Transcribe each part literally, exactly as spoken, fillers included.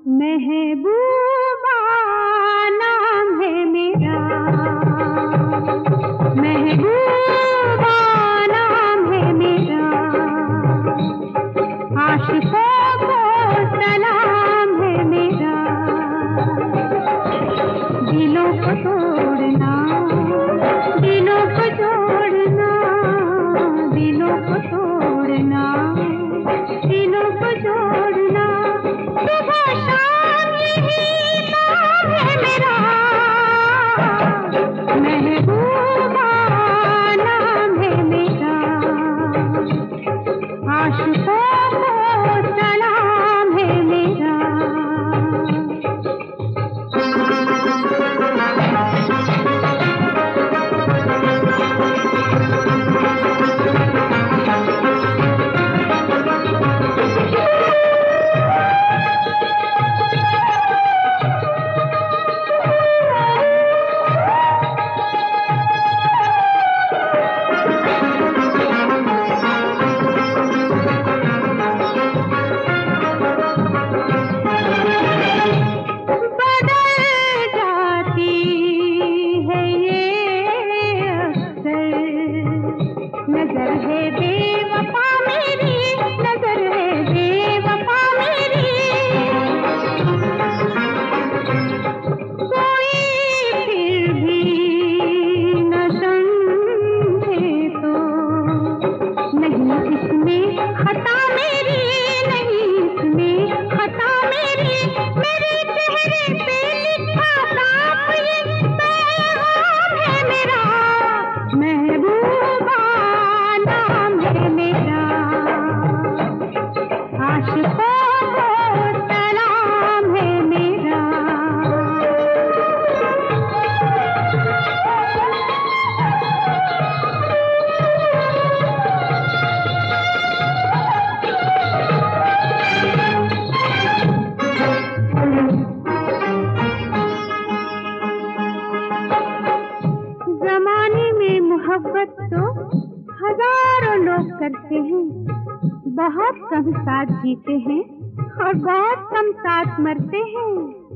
महबूबा नाम है मेरा, महबूबा नाम है मेरा, आशिकों को सलाम है मेरा। दिलों को तोड़ना, दिलों को जोड़ना, दिलों को तोड़ना, दिलों को जोड़ना, सुबह शाम यही नाम है मेरा, महबूबा नाम है मेरा, आशिकों को सलाम है मेरा। नजर है बेवफा मेरी, नजर है बेवफा मेरी, कोई फिर भी न समझे तो नहीं इसमें खता मेरी, नहीं इसमें खता मेरी, मेरे चेहरे पे लिखा साफ ये पैगाम है मेरा, महबूबा नाम है मेरा, आशिकों को सलाम है मेरा। जमाने में मोहब्बत तो हजारों लोग करते हैं, बहुत कम साथ जीते हैं और बहुत कम साथ मरते हैं।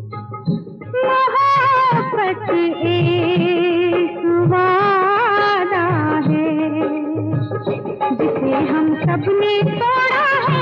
मोहब्बत एक वादा है जिसे हम सबने तोड़ा है,